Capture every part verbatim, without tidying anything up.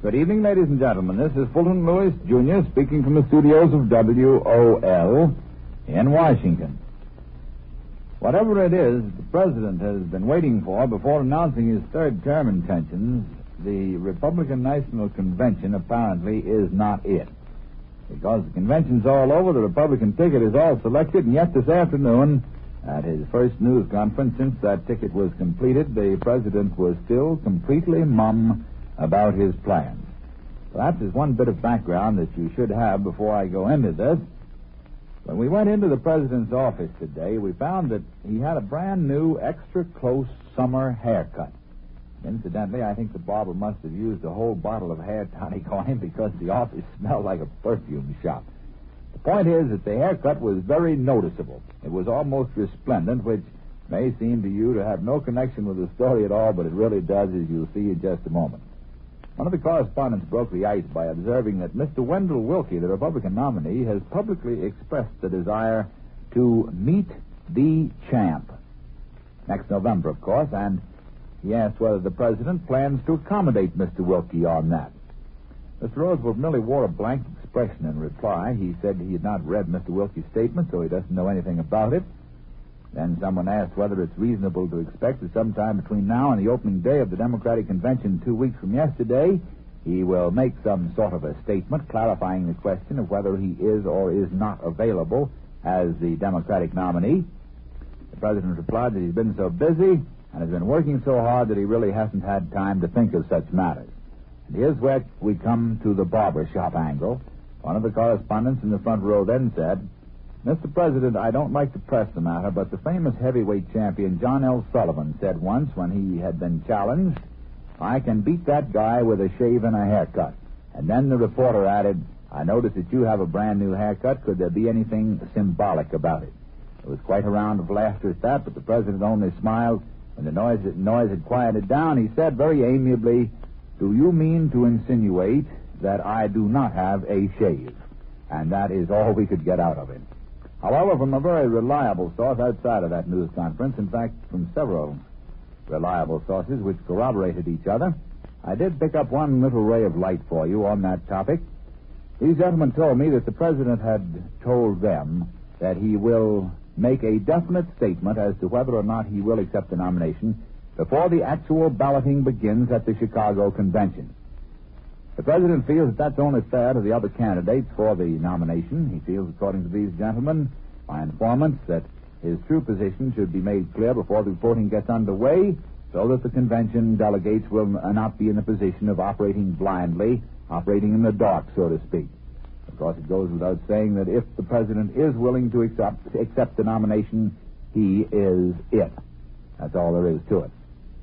Good evening, ladies and gentlemen. This is Fulton Lewis, Junior, speaking from the studios of W O L in Washington. Whatever it is the President has been waiting for before announcing his third term intentions, the Republican National Convention apparently is not it. Because the convention's all over, the Republican ticket is all selected, and yet this afternoon, at his first news conference since that ticket was completed, the President was still completely mum about his plans. Perhaps there's one bit of background that you should have before I go into this. When we went into the President's office today, we found that he had a brand new, extra close summer haircut. Incidentally, I think the barber must have used a whole bottle of hair tonic on him because the office smelled like a perfume shop. The point is that the haircut was very noticeable. It was almost resplendent, which may seem to you to have no connection with the story at all, but it really does, as you'll see in just a moment. One of the correspondents broke the ice by observing that Mister Wendell Willkie, the Republican nominee, has publicly expressed the desire to meet the champ next November, of course, and he asked whether the President plans to accommodate Mister Willkie on that. Mister Roosevelt merely wore a blank expression in reply. He said he had not read Mister Willkie's statement, so he doesn't know anything about it. Then someone asked whether it's reasonable to expect that sometime between now and the opening day of the Democratic Convention two weeks from yesterday, he will make some sort of a statement clarifying the question of whether he is or is not available as the Democratic nominee. The President replied that he's been so busy and has been working so hard that he really hasn't had time to think of such matters. And here's where we come to the barbershop angle. One of the correspondents in the front row then said, Mister President, I don't like to press the matter, but the famous heavyweight champion John L. Sullivan said once when he had been challenged, I can beat that guy with a shave and a haircut. And then the reporter added, I notice that you have a brand new haircut. Could there be anything symbolic about it? There was quite a round of laughter at that, but the President only smiled. When the noise, noise had quieted down, he said very amiably, do you mean to insinuate that I do not have a shave? And that is all we could get out of him. However, from a very reliable source outside of that news conference, in fact, from several reliable sources which corroborated each other, I did pick up one little ray of light for you on that topic. These gentlemen told me that the President had told them that he will make a definite statement as to whether or not he will accept the nomination before the actual balloting begins at the Chicago Convention. The President feels that that's only fair to the other candidates for the nomination. He feels, according to these gentlemen, by informants, that his true position should be made clear before the voting gets underway so that the convention delegates will not be in a position of operating blindly, operating in the dark, so to speak. Of course, it goes without saying that if the President is willing to accept, accept the nomination, he is it. That's all there is to it.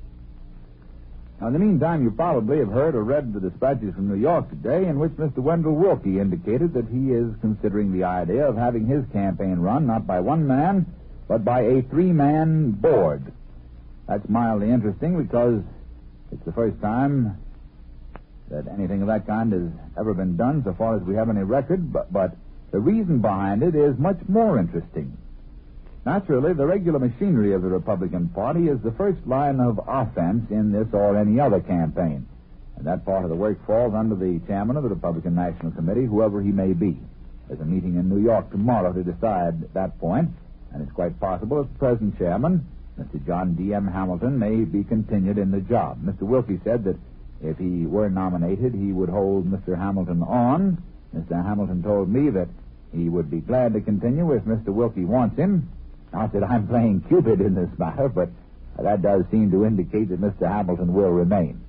Now, in the meantime, you probably have heard or read the dispatches from New York today in which Mister Wendell Willkie indicated that he is considering the idea of having his campaign run not by one man, but by a three-man board. That's mildly interesting because it's the first time that anything of that kind has ever been done so far as we have any record, but, but the reason behind it is much more interesting. Naturally, the regular machinery of the Republican Party is the first line of offense in this or any other campaign. And that part of the work falls under the chairman of the Republican National Committee, whoever he may be. There's a meeting in New York tomorrow to decide that point, and it's quite possible that the present chairman, Mister John D M. Hamilton, may be continued in the job. Mister Willkie said that if he were nominated, he would hold Mister Hamilton on. Mister Hamilton told me that he would be glad to continue if Mister Willkie wants him. Not that I'm playing Cupid in this matter, but that does seem to indicate that Mister Hamilton will remain.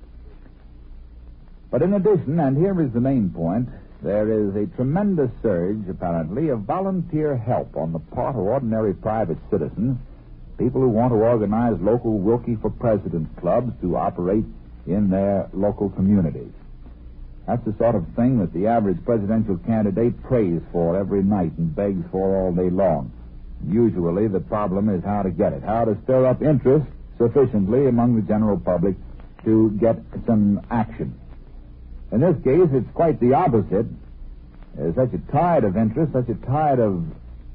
But in addition, and here is the main point, there is a tremendous surge, apparently, of volunteer help on the part of ordinary private citizens, people who want to organize local Willkie for President clubs to operate in their local communities. That's the sort of thing that the average presidential candidate prays for every night and begs for all day long. Usually the problem is how to get it, how to stir up interest sufficiently among the general public to get some action. In this case, it's quite the opposite. There's such a tide of interest, such a tide of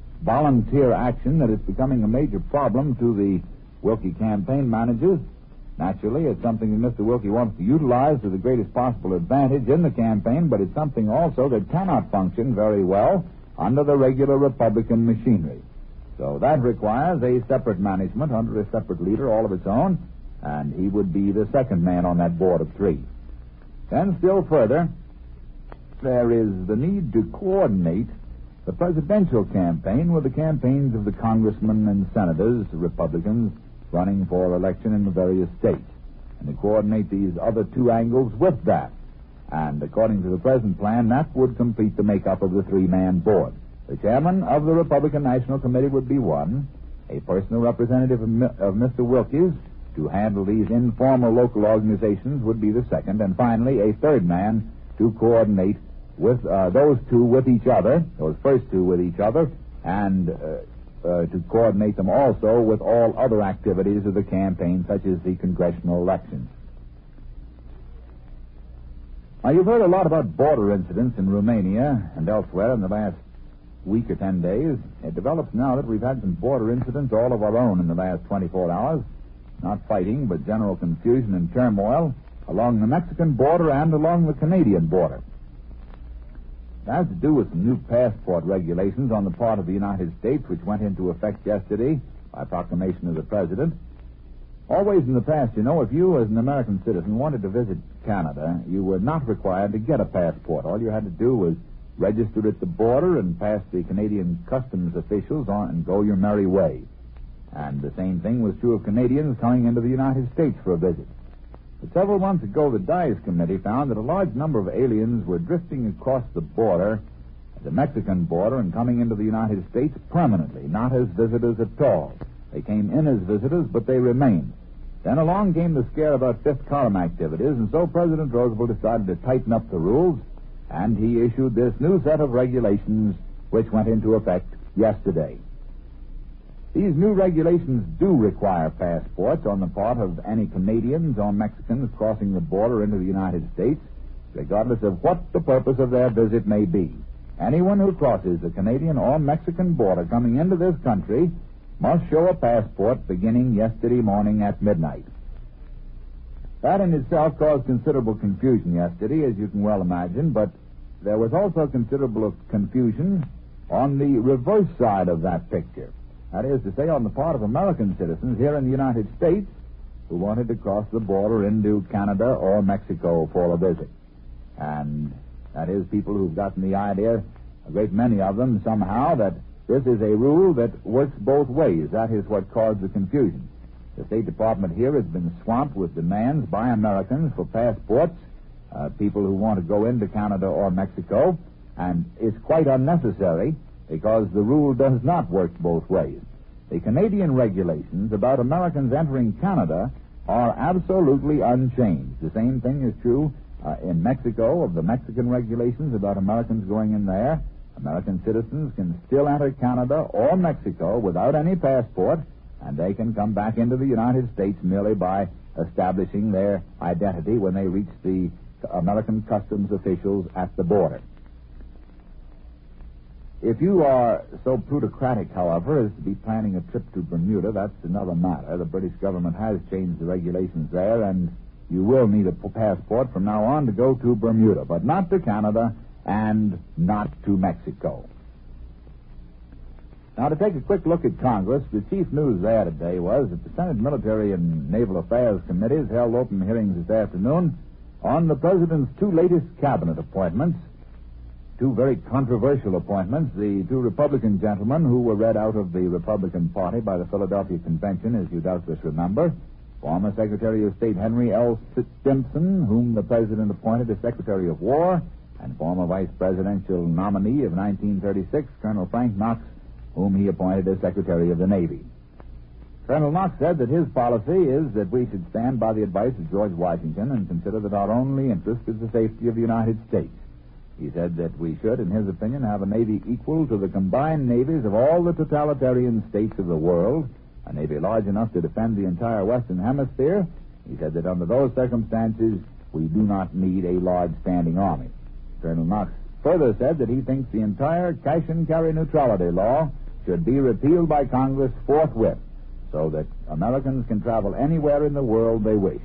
volunteer action that it's becoming a major problem to the Willkie campaign managers Naturally, it's something that Mister Wilkie wants to utilize to the greatest possible advantage in the campaign, but it's something also that cannot function very well under the regular Republican machinery. So that requires a separate management under a separate leader all of its own, and he would be the second man on that board of three. Then, still further, there is the need to coordinate the presidential campaign with the campaigns of the congressmen and senators, Republicans, running for election in the various states, and to coordinate these other two angles with that. And according to the present plan, that would complete the makeup of the three-man board. The chairman of the Republican National Committee would be one, a personal representative of, of Mister Wilkie's to handle these informal local organizations would be the second, and finally a third man to coordinate with uh, those two with each other, those first two with each other, and uh, uh, to coordinate them also with all other activities of the campaign, such as the congressional elections. Now, you've heard a lot about border incidents in Romania and elsewhere in the last week or ten days. It develops now that we've had some border incidents all of our own in the last twenty-four hours. Not fighting, but general confusion and turmoil along the Mexican border and along the Canadian border. It has to do with some new passport regulations on the part of the United States, which went into effect yesterday by proclamation of the President. Always in the past, you know, if you as an American citizen wanted to visit Canada, you were not required to get a passport. All you had to do was register at the border and pass the Canadian customs officials on and go your merry way. And the same thing was true of Canadians coming into the United States for a visit. But several months ago, the Dice Committee found that a large number of aliens were drifting across the border, the Mexican border, and coming into the United States permanently, not as visitors at all. They came in as visitors, but they remained. Then along came the scare about fifth column activities, and so President Roosevelt decided to tighten up the rules, and he issued this new set of regulations which went into effect yesterday. These new regulations do require passports on the part of any Canadians or Mexicans crossing the border into the United States, regardless of what the purpose of their visit may be. Anyone who crosses the Canadian or Mexican border coming into this country must show a passport beginning yesterday morning at midnight. That in itself caused considerable confusion yesterday, as you can well imagine, but there was also considerable confusion on the reverse side of that picture. That is to say, on the part of American citizens here in the United States who wanted to cross the border into Canada or Mexico for a visit. And that is people who've gotten the idea, a great many of them somehow, that this is a rule that works both ways. That is what caused the confusion. The State Department here has been swamped with demands by Americans for passports, uh, people who want to go into Canada or Mexico, and it's quite unnecessary because the rule does not work both ways. The Canadian regulations about Americans entering Canada are absolutely unchanged. The same thing is true uh, in Mexico of the Mexican regulations about Americans going in there. American citizens can still enter Canada or Mexico without any passport, and they can come back into the United States merely by establishing their identity when they reach the American customs officials at the border. If you are so plutocratic, however, as to be planning a trip to Bermuda, that's another matter. The British government has changed the regulations there, and you will need a passport from now on to go to Bermuda, but not to Canada and not to Mexico. Now, to take a quick look at Congress, the chief news there today was that the Senate Military and Naval Affairs Committees held open hearings this afternoon on the President's two latest cabinet appointments, two very controversial appointments. The two Republican gentlemen who were read out of the Republican Party by the Philadelphia Convention, as you doubtless remember, former Secretary of State Henry L. Stimson, whom the President appointed as Secretary of War, and former Vice Presidential nominee of nineteen thirty-six, Colonel Frank Knox, whom he appointed as Secretary of the Navy. Colonel Knox said that his policy is that we should stand by the advice of George Washington and consider that our only interest is the safety of the United States. He said that we should, in his opinion, have a Navy equal to the combined navies of all the totalitarian states of the world, a Navy large enough to defend the entire Western Hemisphere. He said that under those circumstances, we do not need a large standing army. Colonel Knox further said that he thinks the entire cash and carry neutrality law should be repealed by Congress forthwith, so that Americans can travel anywhere in the world they wish.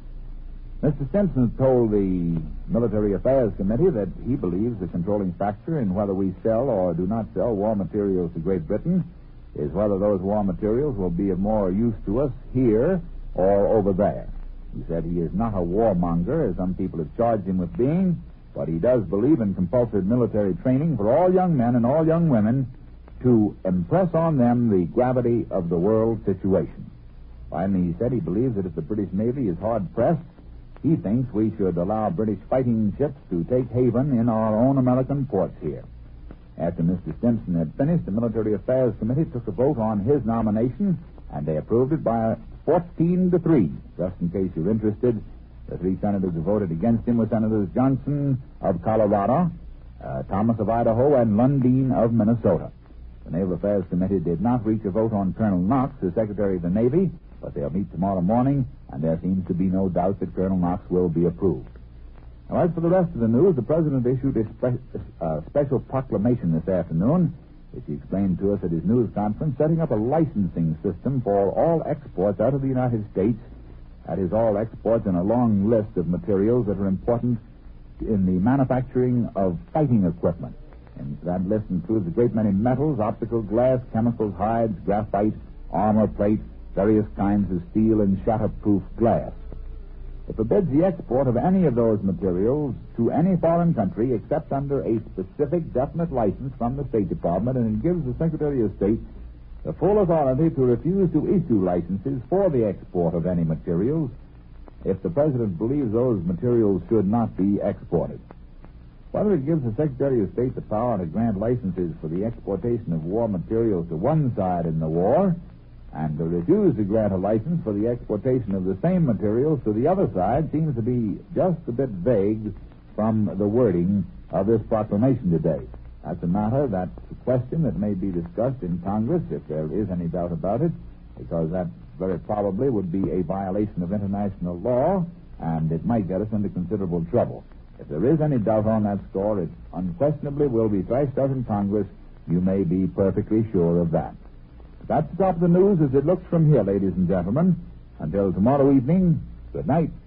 Mister Stimson told the Military Affairs Committee that he believes the controlling factor in whether we sell or do not sell war materials to Great Britain is whether those war materials will be of more use to us here or over there. He said he is not a warmonger, as some people have charged him with being, but he does believe in compulsory military training for all young men and all young women to impress on them the gravity of the world situation. Finally, he said he believes that if the British Navy is hard-pressed, he thinks we should allow British fighting ships to take haven in our own American ports here. After Mister Stimson had finished, the Military Affairs Committee took a vote on his nomination, and they approved it by fourteen to three. Just in case you're interested, the three senators who voted against him were Senators Johnson of Colorado, uh, Thomas of Idaho, and Lundeen of Minnesota. The Naval Affairs Committee did not reach a vote on Colonel Knox as Secretary of the Navy, but they'll meet tomorrow morning, and there seems to be no doubt that Colonel Knox will be approved. Now, as for the rest of the news, the President issued a spe- uh, special proclamation this afternoon, which he explained to us at his news conference, setting up a licensing system for all exports out of the United States. That is, all exports in a long list of materials that are important in the manufacturing of fighting equipment. And that list includes a great many metals, optical glass, chemicals, hides, graphite, armor plate, various kinds of steel, and shatterproof glass. It forbids the export of any of those materials to any foreign country except under a specific definite license from the State Department, and it gives the Secretary of State the full authority to refuse to issue licenses for the export of any materials if the President believes those materials should not be exported. Whether it gives the Secretary of State the power to grant licenses for the exportation of war materials to one side in the war and to refuse to grant a license for the exportation of the same materials to the other side seems to be just a bit vague from the wording of this proclamation today. That's a matter, that's a question that may be discussed in Congress, if there is any doubt about it, because that very probably would be a violation of international law, and it might get us into considerable trouble. If there is any doubt on that score, it unquestionably will be thrashed out in Congress. You may be perfectly sure of that. That's the top of the news as it looks from here, ladies and gentlemen. Until tomorrow evening, good night.